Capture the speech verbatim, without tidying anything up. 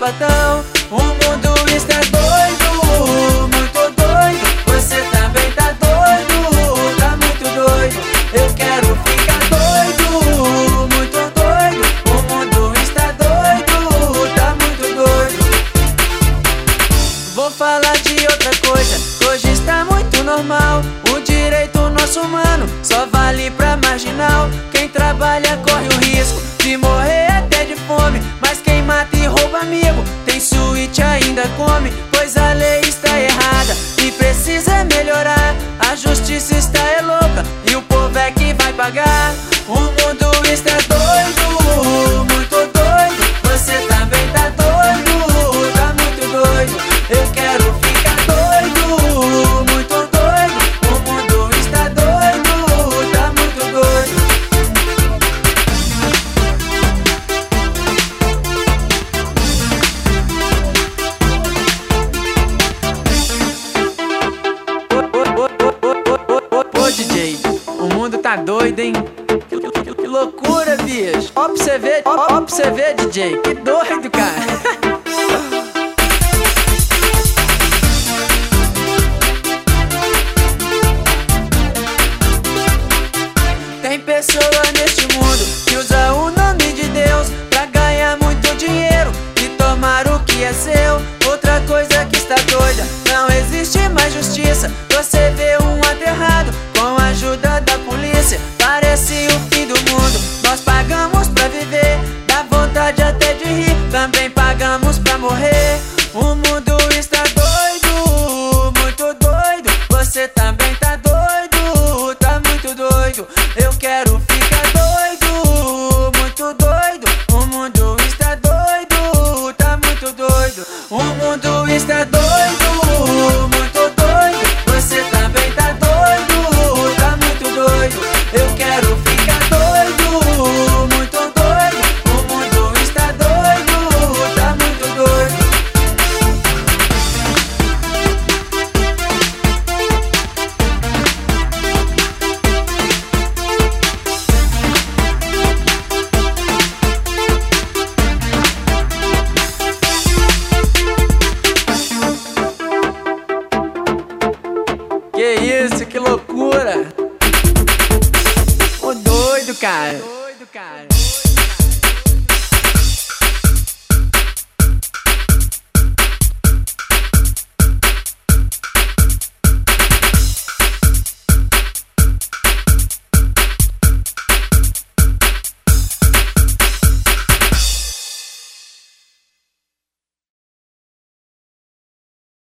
sabadão. O mundo está doido, muito doido. Você também tá doido, tá muito doido. Eu quero ficar doido, muito doido. O mundo está doido, tá muito doido. Vou falar de outra coisa, que hoje está muito normal. O direito nosso humano só vale pra marginal. Quem trabalha corre o risco de morrer até de fome, mas quem mata e rouba amigo tem suíte ainda come. Pois a lei está errada e precisa melhorar. A justiça está é louca e o povo é que vai pagar. O mundo está doido, muito doido. Você também tá doido, tá muito doido. Eu quero ficar doido, muito doido. O mundo está doido, tá muito doido. Ô D J, o mundo tá doido, hein? Que, que, que loucura, bicho. Ó pra você ver, ó, ó pra você ver, D J. Que doido, cara. Tem pessoa neste mundo que usa o nome de Deus pra ganhar muito dinheiro e tomar o que é seu. Outra coisa que está doida, não existe mais justiça. Você vê um aterrado com a ajuda da polícia, parece o fim do mundo. Nós pagamos pra viver, dá vontade até de rir. Também pagamos pra morrer. O mundo está doido, muito doido. Você também tá doido, tá muito doido. Eu quero ficar doido, muito doido. O mundo está doido, tá muito doido. O mundo está doido, muito doido. Você também tá doido, tá muito doido. Eu quero ficar doido, muito doido. O mundo está doido, tá muito doido. Que isso, que loucura! Ô doido, cara! Doido, cara!